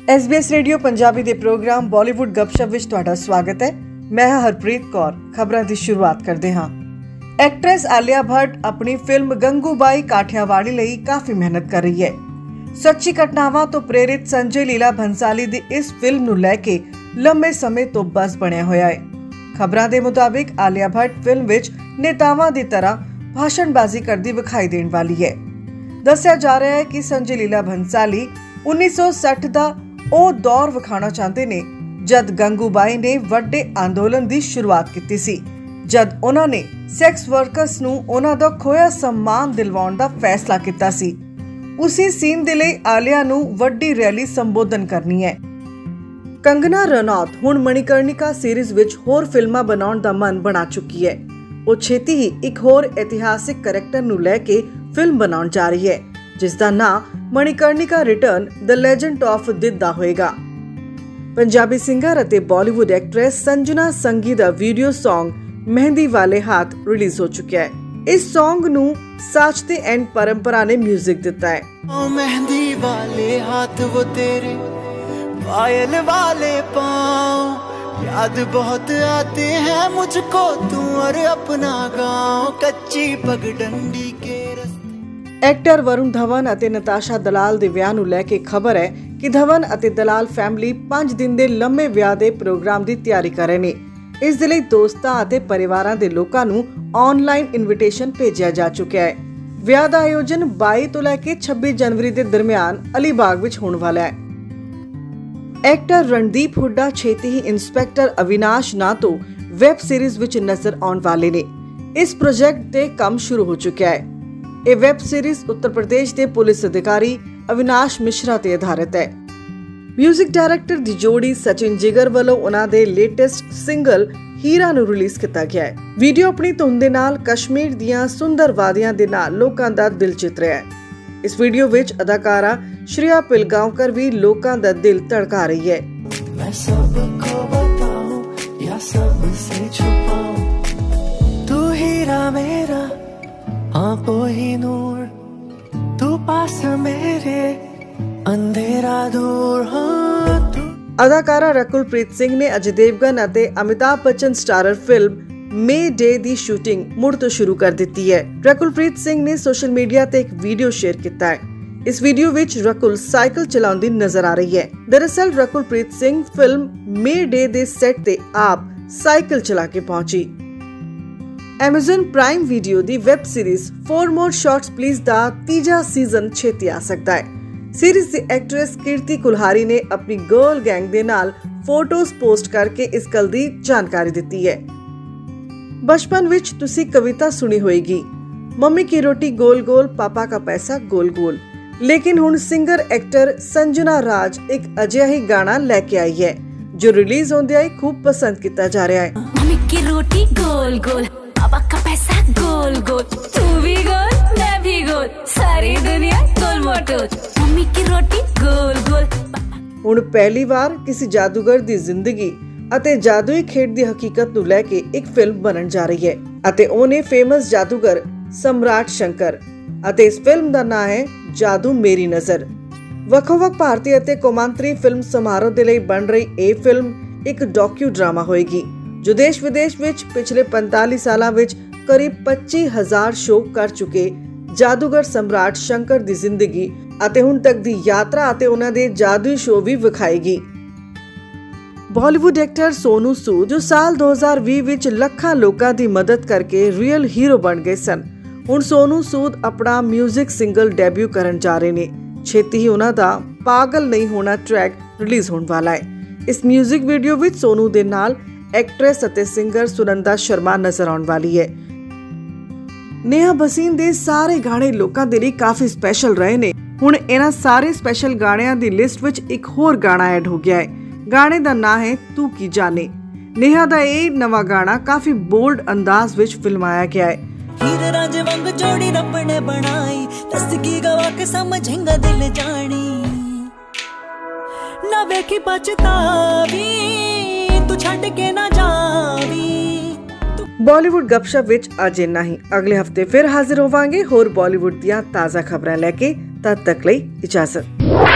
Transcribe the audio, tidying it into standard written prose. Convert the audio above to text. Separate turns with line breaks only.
SBS radio Punjabi ਦੇ programme Bollywood ਗੱਪਸ਼ਪ ਵਿੱਚ ਤੁਹਾਡਾ ਸਵਾਗਤ ਹੈ। ਮੈਂ ਹਾਂ ਹਰਪ੍ਰੀਤ ਕੌਰ। ਖਬਰਾਂ ਦੀ ਸ਼ੁਰੂਆਤ ਕਰਦੇ ਹਾਂ। ਐਕਟਰੈਸ ਆਲੀਆ ਭੱਟ ਆਪਣੀ ਫਿਲਮ ਗੰਗੂਬਾਈ ਕਾਠਿਆਵਾੜੀ ਲਈ ਕਾਫੀ ਮਿਹਨਤ ਕਰ ਰਹੀ ਹੈ। ਸੱਚੀ ਘਟਨਾਵਾਂ ਤੋਂ ਪ੍ਰੇਰਿਤ ਸੰਜੇ ਲੀਲਾ ਭੰਸਾਲੀ ਦੀ ਇਸ ਫਿਲਮ ਨੂੰ ਲੈ ਕੇ ਲੰਮੇ ਸਮੇਂ ਤੋਂ ਬਜ਼ ਬਣਿਆ ਹੋਇਆ ਹੈ। ਖਬਰਾਂ ਦੇ ਮੁਤਾਬਿਕ ਆਲੀਆ ਭੱਟ ਫਿਲਮ ਵਿੱਚ ਨੇਤਾਵਾਂ ਦੀ ਤਰ੍ਹਾਂ ਭਾਸ਼ਣਬਾਜ਼ੀ ਕਰਦੀ ਵਿਖਾਈ ਦੇਣ ਵਾਲੀ ਹੈ। ਦੱਸਿਆ ਜਾ ਰਿਹਾ ਹੈ ਕਿ ਸੰਜੇ ਲੀਲਾ ਭੰਸਾਲੀ 1960 ਦਾ ਉਹ ਦੌਰ ਵਿਖਾਉਣਾ ਚਾਹੁੰਦੇ ਨੇ ਜਦ ਗੰਗੂਬਾਈ ਨੇ ਵੱਡੇ ਅੰਦੋਲਨ ਦੀ ਸ਼ੁਰੂਆਤ ਕੀਤੀ ਸੀ, ਜਦ ਉਹਨਾਂ ਨੇ ਸੈਕਸ ਵਰਕਰਸ ਨੂੰ ਉਹਨਾਂ ਦਾ ਖੋਇਆ ਸਨਮਾਨ ਦਿਲਵਾਉਣ ਦਾ ਫੈਸਲਾ ਕੀਤਾ ਸੀ। ਉਸੇ ਸੀਨ ਦੇ ਲਈ ਆਲੀਆ ਨੂੰ ਵੱਡੀ ਰੈਲੀ ਸੰਬੋਧਨ ਕਰਨੀ ਹੈ। ਕੰਗਨਾ ਰਣੌਤ ਹੁਣ ਮਣੀਕਰਣਿਕਾ ਸੀਰੀਜ਼ ਵਿੱਚ ਹੋਰ ਫਿਲਮਾਂ ਬਣਾਉਣ ਦਾ ਮਨ ਬਣਾ ਚੁੱਕੀ ਹੈ। ਉਹ ਛੇਤੀ ਹੀ ਇੱਕ ਹੋਰ ਇਤਿਹਾਸਿਕ ਕਰੈਕਟਰ ਨੂੰ ਲੈ ਕੇ ਫਿਲਮ ਬਣਾਉਣ ਜਾ ਰਹੀ ਹੈ, ਜਿਸ ਦਾ ਨਾਂ Manikarnika return the legend of Didda ਹੋਏਗਾ। ਪੰਜਾਬੀ ਸਿੰਗਰ ਅਤੇ ਬਾਲੀਵੁੱਡ ਐਕਟਰੈਸ ਸੰਜਨਾ ਸੰਗੀ ਦਾ ਵੀਡੀਓ ਸੌਂਗ ਮਹਿੰਦੀ ਵਾਲੇ ਹੱਥ ਰਿਲੀਜ਼ ਹੋ ਚੁੱਕਿਆ ਹੈ। ਇਸ ਸੌਂਗ ਨੂੰ ਸਾਚਤੇ ਐਂਡ ਪਰੰਪਰਾ ਨੇ ਮਿਊਜ਼ਿਕ ਦਿੱਤਾ ਹੈ।
ਮਹਿੰਦੀ ਵਾਲੇ ਹੱਥ वो तेरे पायल वाले पाँव याद बहुत आते हैं मुझको तू और अपना गाँव कच्ची पगडंडी के
ਐਕਟਰ ਵਰੁਣ ਧਵਨ ਅਤੇ ਨਤਾਸ਼ਾ ਦਲਾਲ ਦੇ ਵਿਆਹ ਨੂੰ ਲੈ ਕੇ ਖਬਰ ਹੈ ਕਿ ਧਵਨ ਅਤੇ ਦਲਾਲ ਫੈਮਿਲੀ 5 ਦਿਨ ਦੇ ਲੰਮੇ ਵਿਆਹ ਦੇ ਪ੍ਰੋਗਰਾਮ ਦੀ ਤਿਆਰੀ ਕਰ ਰਹੇ ਨੇ। ਇਸ ਦੇ ਲਈ ਦੋਸਤਾਂ ਅਤੇ ਪਰਿਵਾਰਾਂ ਦੇ ਲੋਕਾਂ ਨੂੰ ਆਨਲਾਈਨ ਇਨਵੀਟੇਸ਼ਨ ਭੇਜਿਆ ਜਾ ਚੁੱਕਿਆ ਹੈ। ਵਿਆਹ ਦਾ ਆਯੋਜਨ 22 ਤੋਂ ਲੈ ਕੇ 26 ਜਨਵਰੀ ਦੇ ਦਰਮਿਆਨ ਅਲੀਬਾਗ ਵਿੱਚ ਹੋਣ ਵਾਲਾ ਹੈ। ਐਕਟਰ ਰਣਦੀਪ ਹੁੱਡਾ ਛੇਤੀ ਹੀ ਇੰਸਪੈਕਟਰ ਅਵਿਨਾਸ਼ ਨਾਂ ਤੋਂ ਵੈਬ ਸੀਰੀਜ਼ ਵਿੱਚ ਨਜ਼ਰ ਆਉਣ ਵਾਲੇ ਨੇ। ਇਸ ਪ੍ਰੋਜੈਕਟ ਤੇ ਕੰਮ ਸ਼ੁਰੂ ਹੋ ਚੁੱਕਿਆ ਹੈ। ਇਹ ਵੈਬ ਸੀਰੀਜ਼ ਉੱਤਰ ਪ੍ਰਦੇਸ਼ ਦੇ ਪੁਲਿਸ ਅਧਿਕਾਰੀ ਅਵਿਨਾਸ਼ ਮਿਸ਼ਰਾ ਤੇ ਆਧਾਰਿਤ ਹੈ। ਮਿਊਜ਼ਿਕ ਡਾਇਰੈਕਟਰ ਦੀ ਜੋੜੀ ਸਚਿਨ ਜਿਗਰ ਵੱਲੋਂ ਉਹਨਾਂ ਦੇ ਲੇਟੈਸਟ ਸਿੰਗਲ ਹੀਰਾ ਨੂੰ ਰਿਲੀਜ਼ ਕੀਤਾ ਗਿਆ ਹੈ। ਵੀਡੀਓ ਆਪਣੀ ਧੁਨ ਦੇ ਨਾਲ ਕਸ਼ਮੀਰ ਦੀਆਂ ਸੁੰਦਰ ਵਾਦੀਆਂ ਦੇ ਨਾਲ ਲੋਕਾਂ ਦਾ ਦਿਲ ਜਿੱਤ ਰਿਹਾ ਹੈ। ਇਸ ਵੀਡੀਓ ਵਿੱਚ ਅਦਾਕਾਰਾ ਸ਼੍ਰਿਆ ਪਿਲਗਾਂਵਕਰ ਵੀ ਲੋਕਾਂ ਦਾ ਦਿਲ ਧੜਕਾ ਰਹੀ ਹੈ।
मैं सबको बताऊं या सबसे छुपाऊं तू हीरा मेरा आंखों ही नूर तू पास मेरे अंधेरा दूर हाँ तू।
ਅਦਾਕਾਰਾ ਰਕੁਲਪ੍ਰੀਤ ਸਿੰਘ ਨੇ ਅਜੇ ਦੇਵਗਨ ਅਤੇ Amitabh Bachchan starrer film May Day ਦੀ ਸ਼ੂਟਿੰਗ ਮੁੜ ਤੋਂ ਸ਼ੁਰੂ ਕਰ ਦਿੱਤੀ ਹੈ। ਰਕੁਲਪ੍ਰੀਤ ਸਿੰਘ ਨੇ ਸੋਸ਼ਲ ਮੀਡੀਆ ਤੇ ਇੱਕ ਵੀਡੀਓ ਸ਼ੇਅਰ ਕੀਤਾ ਹੈ। ਇਸ ਵੀਡੀਓ ਵਿੱਚ ਰਕੁਲ ਸਾਈਕਲ ਚਲਾਉਂਦੀ ਨਜ਼ਰ ਆ ਰਹੀ ਹੈ। ਦਰਅਸਲ ਰਕੁਲਪ੍ਰੀਤ ਸਿੰਘ ਫਿਲਮ ਮੇ ਡੇ ਦੇ ਸੈੱਟ ਤੇ ਆਪ ਸਾਈਕਲ ਚਲਾ ਕੇ ਪਹੁੰਚੀ। Amazon ਪ੍ਰਾਈਮ ਵੀਡੀਓ ਦੀ web series 4 More Shots Please ਦਾ ਤੀਜਾ ਸੀਜ਼ਨ ਛੇਤੀ ਆ ਸਕਦਾ ਹੈ। ਸੀਰੀਜ਼ ਦੀ ਐਕਟਰੈਸ ਕੀਰਤੀ ਕੁਲਹਾਰੀ ਨੇ ਆਪਣੀ ਗਰਲ ਗੈਂਗ ਦੇ ਨਾਲ ਫੋਟੋਜ਼ ਪੋਸਟ ਕਰਕੇ ਇਸ ਗੱਲ ਦੀ ਜਾਣਕਾਰੀ ਦਿੱਤੀ ਹੈ। ਬਚਪਨ ਵਿੱਚ ਤੁਸੀਂ ਕਵਿਤਾ ਸੁਣੀ ਹੋਏਗੀ, ਮੰਮੀ ਕੀ ਰੋਟੀ ਗੋਲ ਗੋਲ ਪਾਪਾ ਕਾ ਪੈਸਾ ਗੋਲ ਗੋਲ। ਲੇਕਿਨ ਹੁਣ ਸਿੰਗਰ ਐਕਟਰ ਸੰਜਨਾ ਰਾਜ ਇੱਕ ਅਜਿਹਾ ਹੀ ਗਾਣਾ ਲੈ ਕੇ ਆਈ ਹੈ ਜੋ ਰਿਲੀਜ਼ ਹੁੰਦਿਆਂ ਹੀ ਖੂਬ ਪਸੰਦ ਕੀਤਾ ਜਾ ਰਿਹਾ ਹੈ।
ਮੰਮੀ ਕੀ ਰੋਟੀ ਗੋਲ ਗੋਲ पापा का पैसा गोल गोल तू भी गोल मैं भी गोल सारी दुनिया गोल मोटोल मम्मी की रोटी गोल गोल।
ਹੁਣ ਪਹਿਲੀ ਵਾਰ ਕਿਸੇ ਜਾਦੂਗਰ ਦੀ ਜ਼ਿੰਦਗੀ ਅਤੇ ਜਾਦੂਈ ਖੇਡ ਦੀ ਹਕੀਕਤ ਨੂੰ ਲੈ ਕੇ ਇੱਕ ਫਿਲਮ ਬਣਨ ਜਾ ਰਹੀ ਹੈ ਅਤੇ ਉਹਨੇ ਫੇਮਸ ਜਾਦੂਗਰ ਸਮਰਾਟ ਸ਼ੰਕਰ ਅਤੇ ਇਸ ਫਿਲਮ ਦਾ ਨਾਮ ਹੈ ਜਾਦੂ ਮੇਰੀ ਨਜ਼ਰ। ਵੱਖ-ਵੱਖ ਭਾਰਤੀ ਅਤੇ ਕੌਮਾਂਤਰੀ ਫਿਲਮ ਸਮਾਰੋਹ ਦੇ ਲਈ ਬਣ ਰਹੀ ਇਹ ਫਿਲਮ ਇੱਕ ਡਾਕਿਊ ਡਰਾਮਾ ਹੋਏਗੀ ਜੋ ਦੇਸ਼ ਵਿਦੇਸ਼ ਵਿੱਚ ਪਿਛਲੇ 45 ਸਾਲਾਂ ਵਿੱਚ ਕਰੀਬ 25,000 ਸ਼ੋਅ ਕਰ ਚੁੱਕੇ ਜਾਦੂਗਰ ਸਮਰਾਟ ਸ਼ੰਕਰ ਦੀ ਜ਼ਿੰਦਗੀ ਅਤੇ ਹੁਣ ਤੱਕ ਦੀ ਯਾਤਰਾ ਅਤੇ ਉਹਨਾਂ ਦੇ ਜਾਦੂਈ ਸ਼ੋਅ ਵੀ ਵਿਖਾਏਗੀ। ਬਾਲੀਵੁੱਡ ਐਕਟਰ ਸੋਨੂ ਸੂਦ ਜੋ ਸਾਲ 2020 ਵਿੱਚ ਲੱਖਾਂ ਲੋਕਾਂ ਦੀ ਮਦਦ ਕਰਕੇ ਰੀਅਲ ਹੀਰੋ ਬਣ ਗਏ ਸਨ, ਹੁਣ ਸੋਨੂ ਸੂਦ ਆਪਣਾ ਮਿਊਜ਼ਿਕ ਸਿੰਗਲ ਡੈਬਿਊ ਕਰਨ ਜਾ ਰਹੇ ਨੇ। ਛੇਤੀ ਹੀ ਉਹਨਾਂ ਦਾ ਪਾਗਲ ਨਹੀਂ ਹੋਣਾ ਟਰੈਕ ਰਿਲੀਜ਼ ਹੋਣ ਵਾਲਾ ਹੈ। ਇਸ ਮਿਊਜ਼ਿਕ ਵੀਡੀਓ ਵਿੱਚ ਸੋਨੂ ਦੇ ਨਾਲ ਐਕਟਰੈਸ ਅਤੇ ਸਿੰਗਰ ਸੁਨੰਦਾ ਸ਼ਰਮਾ ਨਜ਼ਰ ਆਉਣ ਵਾਲੀ ਹੈ। ਨੇਹਾ ਭਸੀਨ ਦੇ ਸਾਰੇ ਗਾਣੇ ਲੋਕਾਂ ਦੇ ਲਈ ਕਾਫੀ ਸਪੈਸ਼ਲ ਰਹੇ ਨੇ। ਹੁਣ ਇਹਨਾਂ ਸਾਰੇ ਸਪੈਸ਼ਲ ਗਾਣਿਆਂ ਦੀ ਲਿਸਟ ਵਿੱਚ ਇੱਕ ਹੋਰ ਗਾਣਾ ਐਡ ਹੋ ਗਿਆ ਹੈ। ਗਾਣੇ ਦਾ ਨਾਂ ਹੈ ਤੂੰ ਕੀ ਜਾਣੇ। ਨੇਹਾ ਦਾ ਇਹ ਨਵਾਂ ਗਾਣਾ ਕਾਫੀ ਬੋਲਡ ਅੰਦਾਜ਼ ਵਿੱਚ ਫਿਲਮਾਇਆ ਗਿਆ ਹੈ।
ਹੀਰ ਰਾਂਝੇ ਵਾਂਗ ਜੋੜੀ ਰੱਬ ਨੇ ਬਣਾਈ ਦੱਸ ਕੀ ਗਵਾ ਕੇ ਸਮਝੇਂਗਾ ਦਿਲ ਜਾਣੀ ਨਾ ਵੇਖੀ ਪਛਤਾਵੀ ਤੂੰ ਛੱਡ ਕੇ ਨਾ ਜਾਵੀਂ।
ਬਾਲੀਵੁੱਡ ਗੱਪਸ਼ਪ ਵਿੱਚ ਅੱਜ ਇੰਨਾ ਹੀ। ਅਗਲੇ ਹਫਤੇ ਫਿਰ ਹਾਜ਼ਰ ਹੋਵਾਂਗੇ ਹੋਰ ਬਾਲੀਵੁੱਡ ਦੀਆਂ ਤਾਜ਼ਾ ਖਬਰਾਂ ਲੈ ਕੇ। ਤਦ ਤੱਕ ਲਈ ਇਜਾਜ਼ਤ।